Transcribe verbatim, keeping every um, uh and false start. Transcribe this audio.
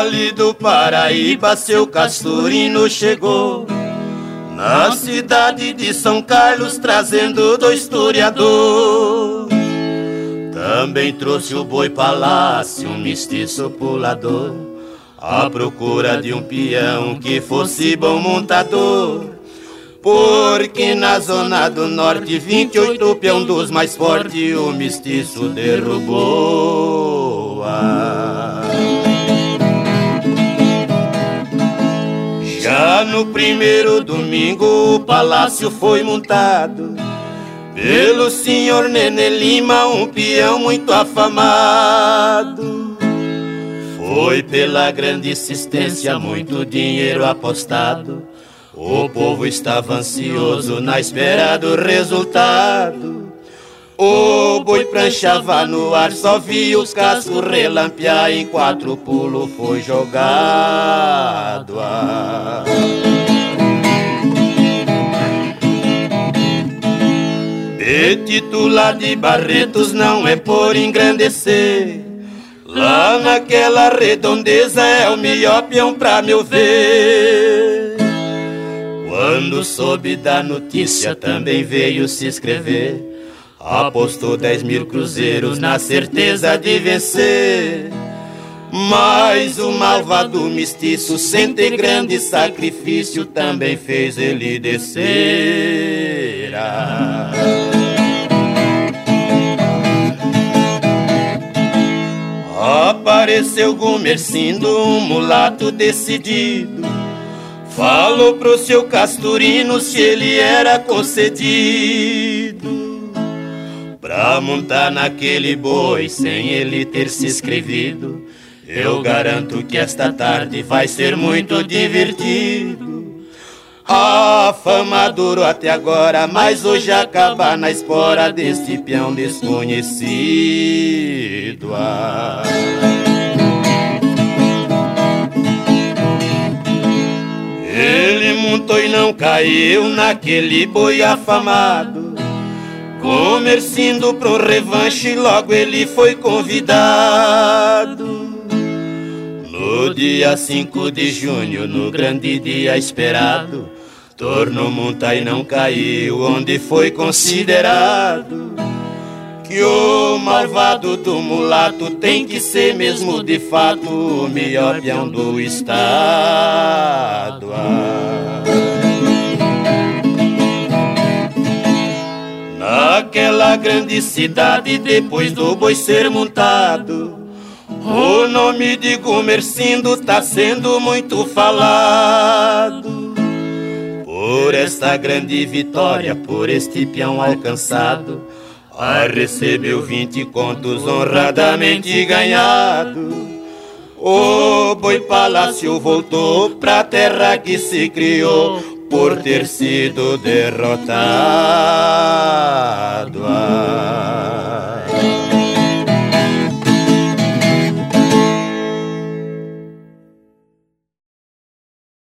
Vale do Paraíba, seu Castorino chegou na cidade de São Carlos, trazendo do historiador. Também trouxe o boi palácio, um mestiço pulador, à procura de um peão que fosse bom montador. Porque na zona do norte, vinte e oito peão dos mais fortes, o mestiço derrubou. Já no primeiro domingo, o palácio foi montado pelo senhor Nenê Lima, um peão muito afamado. Foi pela grande insistência, muito dinheiro apostado. O povo estava ansioso na espera do resultado. O boi pranchava no ar, só via os cascos relampear. Em quatro pulos foi jogado. Ah. E titular de Barretos não é por engrandecer, lá naquela redondeza é o melhor peão pra meu ver. Quando soube da notícia também veio se inscrever, apostou dez mil cruzeiros na certeza de vencer. Mas o malvado mestiço, sem ter grande sacrifício, também fez ele descer. Ah. Apareceu Gumercindo, um mulato decidido, falou pro seu Castorino se ele era concedido pra montar naquele boi sem ele ter se inscrevido. Eu garanto que esta tarde vai ser muito divertido. A fama durou até agora, mas hoje acaba na espora deste peão desconhecido. Ah. Ele montou e não caiu naquele boi afamado, Gumercindo pro revanche, logo ele foi convidado. No dia cinco de junho, no grande dia esperado, tornou montar e não caiu, onde foi considerado que o malvado do mulato tem que ser mesmo de fato o melhor peão do estado. Ah. Naquela grande cidade, depois do boi ser montado, o nome de Gumercindo tá sendo muito falado. Por esta grande vitória, por este peão alcançado, ah, recebeu vinte contos honradamente ganhado. O boi palácio voltou pra terra que se criou por ter sido derrotado.